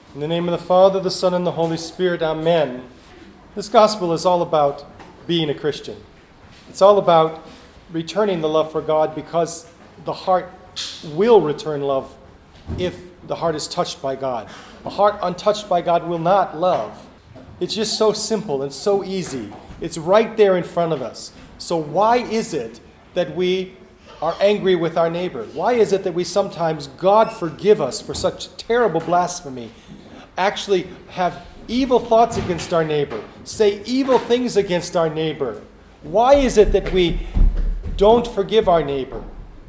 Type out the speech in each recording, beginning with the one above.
In the name of the Father, the Son, and the Holy Spirit, amen. This gospel is all about being a Christian. It's all about returning the love for God, because the heart will return love if the heart is touched by God. A heart untouched by God will not love. It's just so simple and so easy. It's right there in front of us. So why is it that we are angry with our neighbor? Why is it that we sometimes, God forgive us for such terrible blasphemy, actually have evil thoughts against our neighbor, say evil things against our neighbor? Why is it that we don't forgive our neighbor?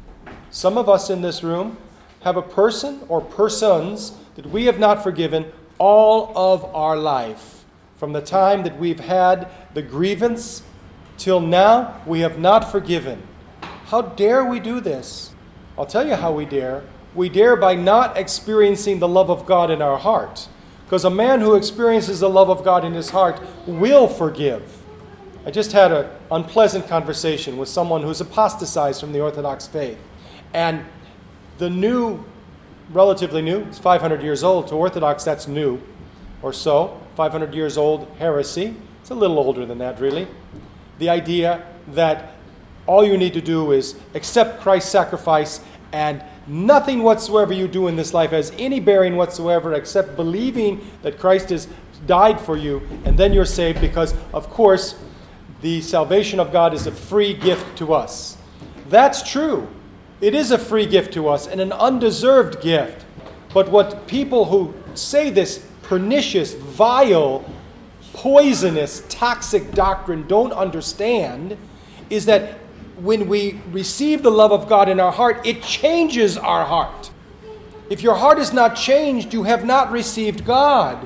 Some of us in this room have a person or persons that we have not forgiven all of our life. From the time that we've had the grievance till now, we have not forgiven. How dare we do this? I'll tell you how we dare. We dare by not experiencing the love of God in our heart. Because a man who experiences the love of God in his heart will forgive. I just had an unpleasant conversation with someone who's apostatized from the Orthodox faith. And the new, relatively new, it's 500 years old. To Orthodox, that's new or so. 500 years old heresy. It's a little older than that, really. The idea that all you need to do is accept Christ's sacrifice, and nothing whatsoever you do in this life has any bearing whatsoever except believing that Christ has died for you, and then you're saved, because, of course, the salvation of God is a free gift to us. That's true. It is a free gift to us and an undeserved gift. But what people who say this pernicious, vile, poisonous, toxic doctrine don't understand is that when we receive the love of God in our heart, it changes our heart. If your heart is not changed, you have not received God.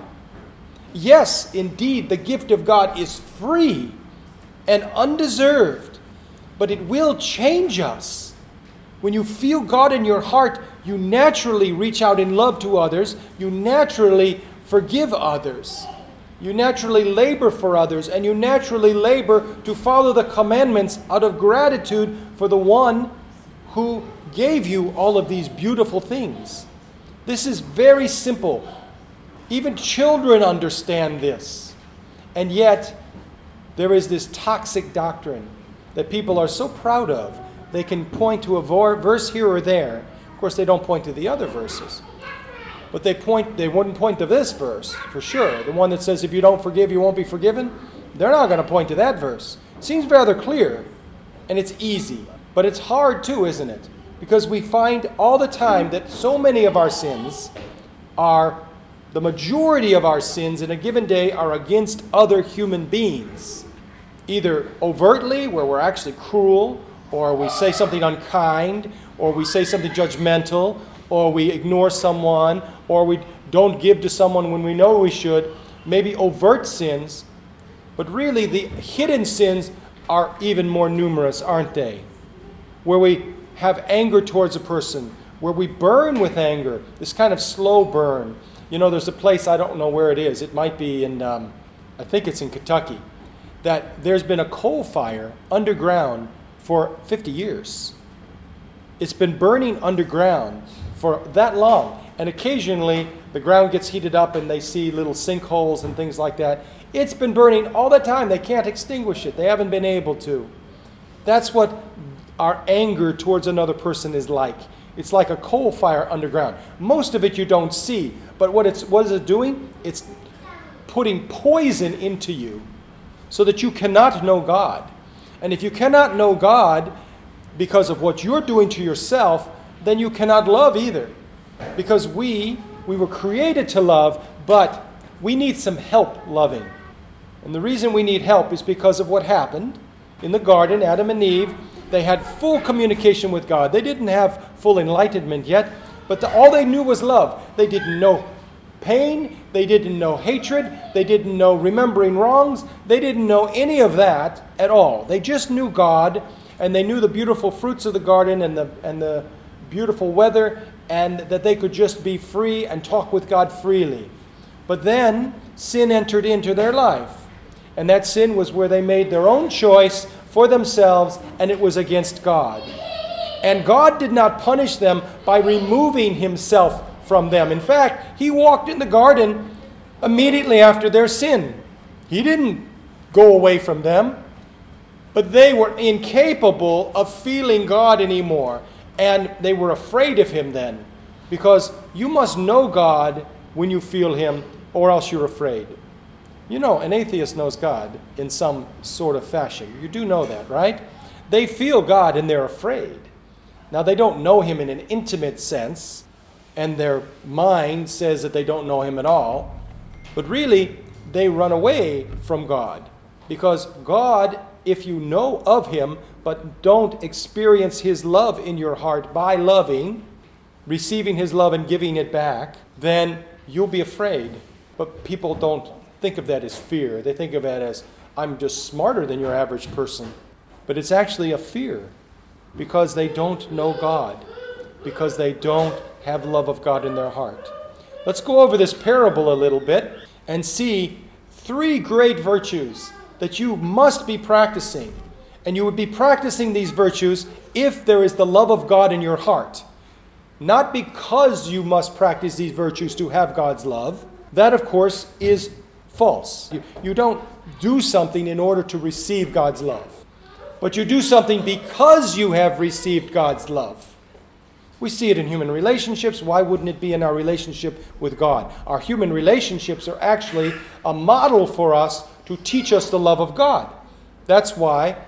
Yes, indeed, the gift of God is free and undeserved, but it will change us. When you feel God in your heart, you naturally reach out in love to others. You naturally forgive others. You naturally labor for others, and you naturally labor to follow the commandments out of gratitude for the one who gave you all of these beautiful things. This is very simple. Even children understand this. And yet, there is this toxic doctrine that people are so proud of. They can point to a verse here or there. Of course, they don't point to the other verses. But they wouldn't point to this verse, for sure. The one that says, if you don't forgive, you won't be forgiven. They're not going to point to that verse. It seems rather clear, and it's easy. But it's hard too, isn't it? Because we find all the time that so many of our sins the majority of our sins in a given day are against other human beings. Either overtly, where we're actually cruel, or we say something unkind, or we say something judgmental, or we ignore someone, or we don't give to someone when we know we should. Maybe overt sins, but really the hidden sins are even more numerous, aren't they? Where we have anger towards a person, where we burn with anger, this kind of slow burn. You know, there's a place, I don't know where it is, it might be in, I think it's in Kentucky, that there's been a coal fire underground for 50 years. It's been burning underground for that long. And occasionally the ground gets heated up and they see little sinkholes and things like that. It's been burning all the time. They can't extinguish it. They haven't been able to. That's what our anger towards another person is like. It's like a coal fire underground. Most of it you don't see. But what is it doing? It's putting poison into you so that you cannot know God. And if you cannot know God because of what you're doing to yourself, then you cannot love either. Because we were created to love, but we need some help loving. And the reason we need help is because of what happened in the garden. Adam and Eve, they had full communication with God. They didn't have full enlightenment yet, but all they knew was love. They didn't know pain. They didn't know hatred. They didn't know remembering wrongs. They didn't know any of that at all. They just knew God, and they knew the beautiful fruits of the garden and the beautiful weather, and that they could just be free and talk with God freely. But then sin entered into their life. And that sin was where they made their own choice for themselves, and it was against God. And God did not punish them by removing himself from them. In fact, he walked in the garden immediately after their sin. He didn't go away from them, but they were incapable of feeling God anymore, and they were afraid of him then, because you must know God when you feel him, or else you're afraid. You know, an atheist knows God in some sort of fashion. You do know that, right? They feel God and they're afraid. Now, they don't know him in an intimate sense, and their mind says that they don't know him at all, but really, they run away from God. Because God, if you know of him, but don't experience his love in your heart by loving, receiving his love and giving it back, then you'll be afraid. But people don't think of that as fear. They think of that as, I'm just smarter than your average person. But it's actually a fear, because they don't know God, because they don't have the love of God in their heart. Let's go over this parable a little bit and see 3 great virtues that you must be practicing. And you would be practicing these virtues if there is the love of God in your heart. Not because you must practice these virtues to have God's love. That, of course, is false. You don't do something in order to receive God's love. But you do something because you have received God's love. We see it in human relationships. Why wouldn't it be in our relationship with God? Our human relationships are actually a model for us to teach us the love of God. That's why,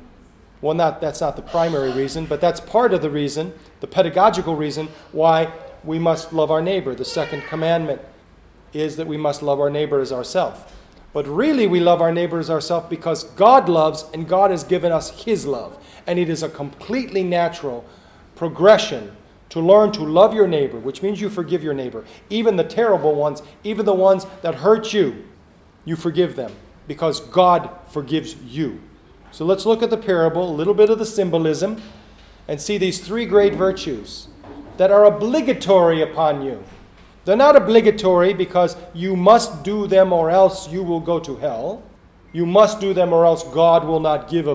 that's not the primary reason, but that's part of the reason, the pedagogical reason, why we must love our neighbor. The second commandment is that we must love our neighbor as ourselves. But really we love our neighbor as ourselves because God loves, and God has given us his love. And it is a completely natural progression to learn to love your neighbor, which means you forgive your neighbor. Even the terrible ones, even the ones that hurt you, you forgive them because God forgives you. So let's look at the parable, a little bit of the symbolism, and see these 3 great virtues that are obligatory upon you. They're not obligatory because you must do them or else you will go to hell. You must do them or else God will not give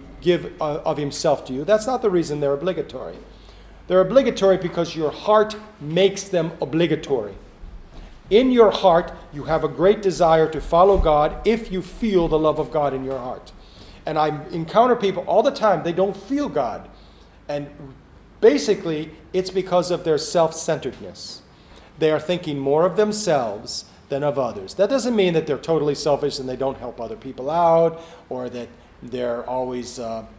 of himself to you. That's not the reason they're obligatory. They're obligatory because your heart makes them obligatory. In your heart, you have a great desire to follow God if you feel the love of God in your heart. And I encounter people all the time, they don't feel God. And basically, it's because of their self-centeredness. They are thinking more of themselves than of others. That doesn't mean that they're totally selfish and they don't help other people out, or that they're always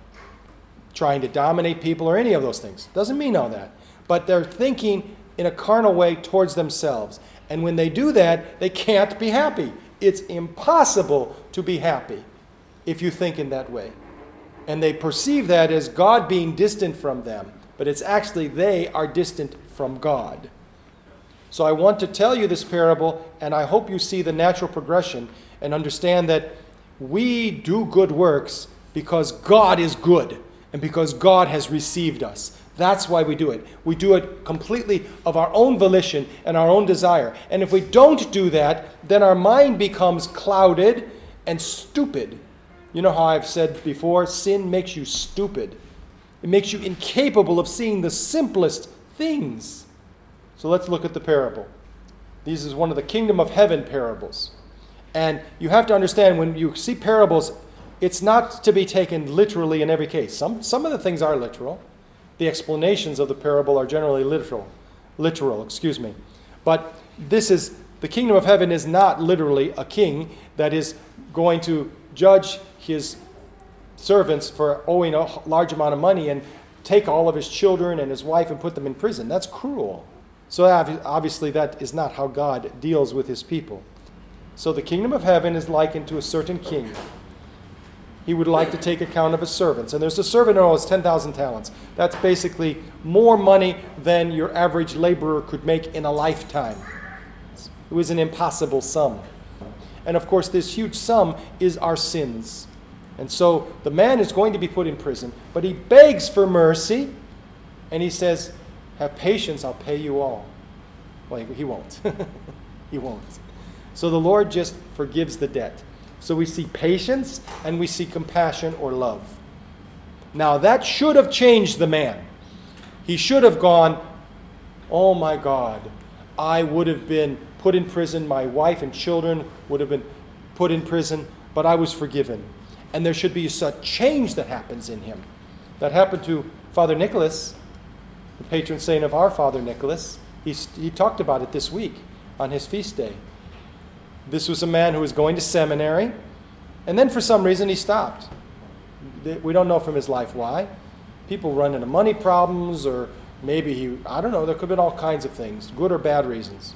trying to dominate people or any of those things. Doesn't mean all that. But they're thinking in a carnal way towards themselves. And when they do that, they can't be happy. It's impossible to be happy if you think in that way. And they perceive that as God being distant from them. But it's actually they are distant from God. So I want to tell you this parable, and I hope you see the natural progression and understand that we do good works because God is good and because God has received us. That's why we do it. We do it completely of our own volition and our own desire. And if we don't do that, then our mind becomes clouded and stupid. You know how I've said before, sin makes you stupid. It makes you incapable of seeing the simplest things. So let's look at the parable. This is one of the kingdom of heaven parables. And you have to understand, when you see parables, it's not to be taken literally in every case. Some of the things are literal. The explanations of the parable are generally literal. But the kingdom of heaven is not literally a king that is going to judge his servants for owing a large amount of money and take all of his children and his wife and put them in prison. That's cruel. So obviously that is not how God deals with his people. So the kingdom of heaven is likened to a certain king. He would like to take account of his servants. And there's a servant who owes 10,000 talents. That's basically more money than your average laborer could make in a lifetime. It was an impossible sum. And of course, this huge sum is our sins. And so the man is going to be put in prison, but he begs for mercy, and he says, have patience, I'll pay you all. Well, he won't. He won't. So the Lord just forgives the debt. So we see patience and we see compassion or love. Now that should have changed the man. He should have gone, oh my God, I would have been put in prison. My wife and children would have been put in prison, but I was forgiven. And there should be such change that happens in him. That happened to Father Nicholas, the patron saint of our Father Nicholas. He talked about it this week on his feast day. This was a man who was going to seminary, and then for some reason he stopped. We don't know from his life why. People run into money problems, or maybe I don't know, there could have been all kinds of things, good or bad reasons,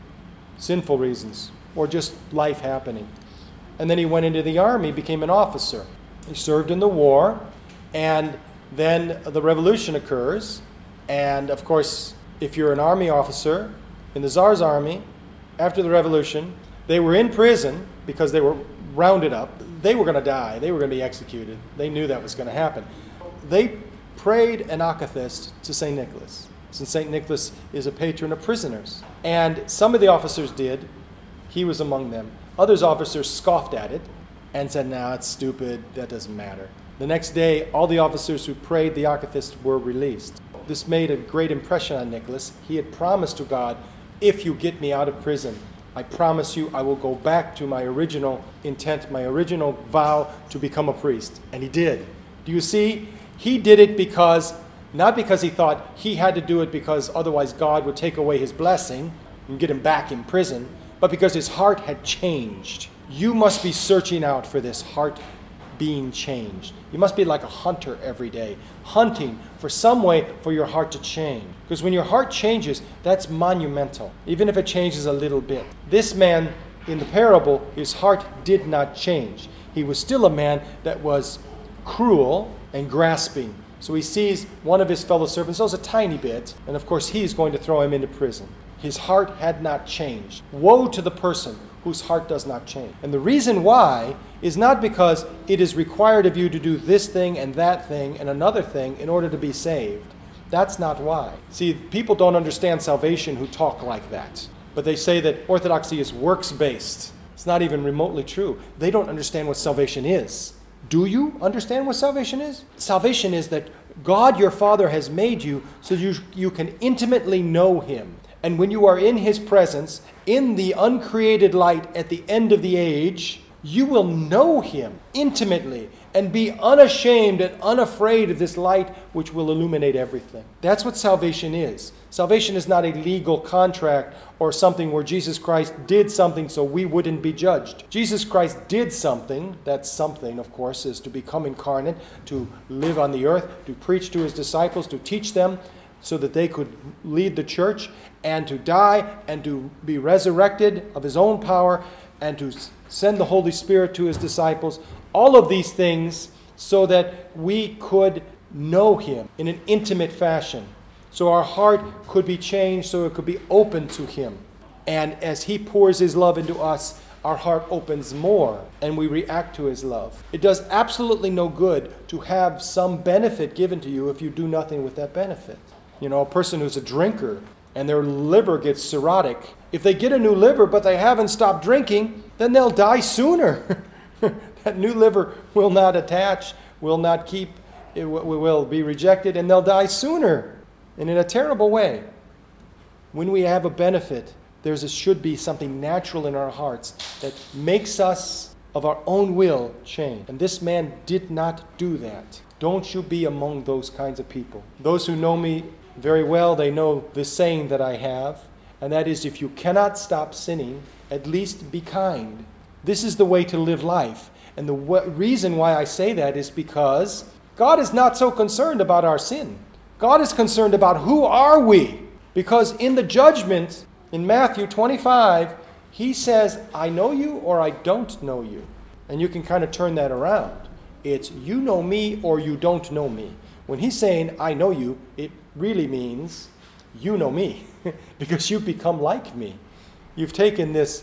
sinful reasons, or just life happening. And then he went into the army, became an officer. He served in the war, and then the revolution occurs. And of course, if you're an army officer in the Tsar's army, after the revolution, they were in prison because they were rounded up. They were going to die. They were going to be executed. They knew that was going to happen. They prayed an akathist to St. Nicholas, since St. Nicholas is a patron of prisoners. And some of the officers did. He was among them. Others officers scoffed at it and said, "No, it's stupid. That doesn't matter." The next day, all the officers who prayed the akathist were released. This made a great impression on Nicholas. He had promised to God, "If you get me out of prison, I promise you I will go back to my original intent, my original vow to become a priest." And he did. Do you see? He did it not because he thought he had to do it because otherwise God would take away his blessing and get him back in prison, but because his heart had changed. You must be searching out for this heart being changed. You must be like a hunter every day, hunting for some way for your heart to change. Because when your heart changes, that's monumental, even if it changes a little bit. This man in the parable, his heart did not change. He was still a man that was cruel and grasping. So he sees one of his fellow servants, knows a tiny bit, and of course he's going to throw him into prison. His heart had not changed. Woe to the person whose heart does not change. And the reason why is not because it is required of you to do this thing and that thing and another thing in order to be saved. That's not why. See, people don't understand salvation who talk like that. But they say that orthodoxy is works-based. It's not even remotely true. They don't understand what salvation is. Do you understand what salvation is? Salvation is that God, your Father, has made you so you can intimately know him. And when you are in his presence, in the uncreated light at the end of the age, you will know him intimately and be unashamed and unafraid of this light which will illuminate everything. That's what salvation is. Salvation is not a legal contract or something where Jesus Christ did something so we wouldn't be judged. Jesus Christ did something. That something, of course, is to become incarnate, to live on the earth, to preach to his disciples, to teach them so that they could lead the church, and to die and to be resurrected of his own power and to send the Holy Spirit to his disciples. All of these things so that we could know him in an intimate fashion. So our heart could be changed so it could be open to him. And as he pours his love into us, our heart opens more and we react to his love. It does absolutely no good to have some benefit given to you if you do nothing with that benefit. You know, a person who's a drinker and their liver gets cirrhotic, if they get a new liver but they haven't stopped drinking, then they'll die sooner. That new liver will not attach, will not keep, it will be rejected, and they'll die sooner and in a terrible way. When we have a benefit, should be something natural in our hearts that makes us of our own will change. And this man did not do that. Don't you be among those kinds of people. Those who know me very well, they know the saying that I have, and that is, if you cannot stop sinning, at least be kind. This is the way to live life. And the reason why I say that is because God is not so concerned about our sin. God is concerned about who are we. Because in the judgment, in Matthew 25, he says, I know you or I don't know you. And you can kind of turn that around. It's you know me or you don't know me. When he's saying, I know you, it really means you know me because you've become like me. You've taken this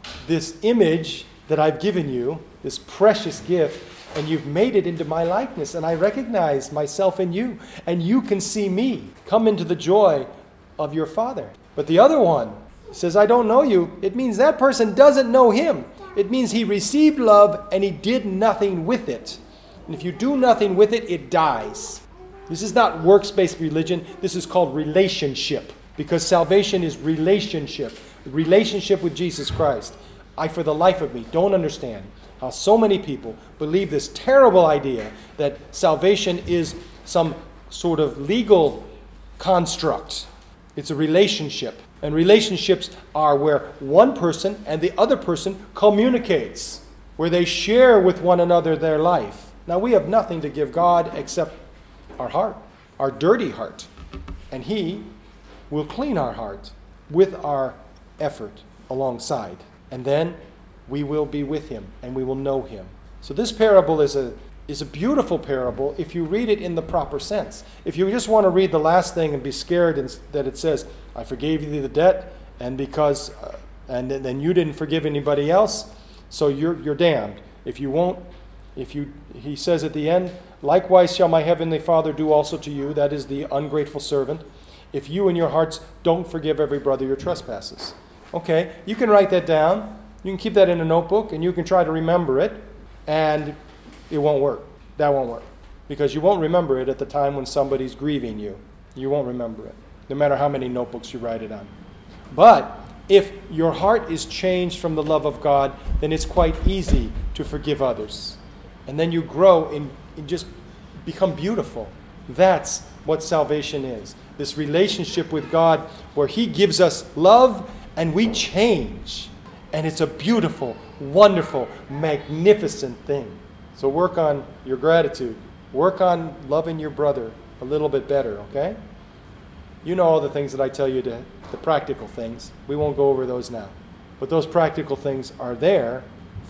image that I've given you, this precious gift, and you've made it into my likeness, and I recognize myself in you, and you can see me. Come into the joy of your Father. But the other one says, I don't know you. It means that person doesn't know him. It means he received love and he did nothing with it. And if you do nothing with it, it dies. This is not works-based religion. This is called relationship. Because salvation is relationship with Jesus Christ. I, for the life of me, don't understand how so many people believe this terrible idea that salvation is some sort of legal construct. It's a relationship. And relationships are where one person and the other person communicates, where they share with one another their life. Now, we have nothing to give God except our heart, our dirty heart. And He will clean our heart with our effort alongside. And then we will be with Him and we will know Him. So this parable is a beautiful parable if you read it in the proper sense. If you just want to read the last thing and be scared that it says, I forgave you the debt, and because and then you didn't forgive anybody else, so you're damned. If you won't, he says at the end, likewise shall my heavenly Father do also to you, that is the ungrateful servant, if you in your hearts don't forgive every brother your trespasses. Okay, you can write that down. You can keep that in a notebook, and you can try to remember it, and it won't work. That won't work. Because you won't remember it at the time when somebody's grieving you. You won't remember it, no matter how many notebooks you write it on. But if your heart is changed from the love of God, then it's quite easy to forgive others. And then you grow and just become beautiful. That's what salvation is. This relationship with God where He gives us love and we change. And it's a beautiful, wonderful, magnificent thing. So work on your gratitude. Work on loving your brother a little bit better, okay? You know all the things that I tell you, the practical things. We won't go over those now. But those practical things are there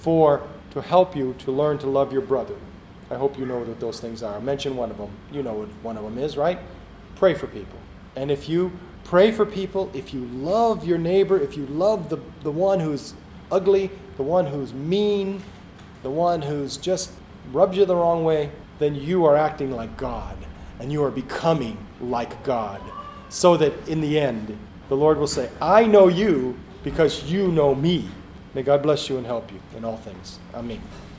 to help you to learn to love your brother. I hope you know what those things are. I'll mention one of them. You know what one of them is, right? Pray for people. And if you pray for people, if you love your neighbor, if you love the one who's ugly, the one who's mean, the one who's just rubs you the wrong way, then you are acting like God, and you are becoming like God. So that in the end, the Lord will say, I know you because you know me. May God bless you and help you in all things. Amen.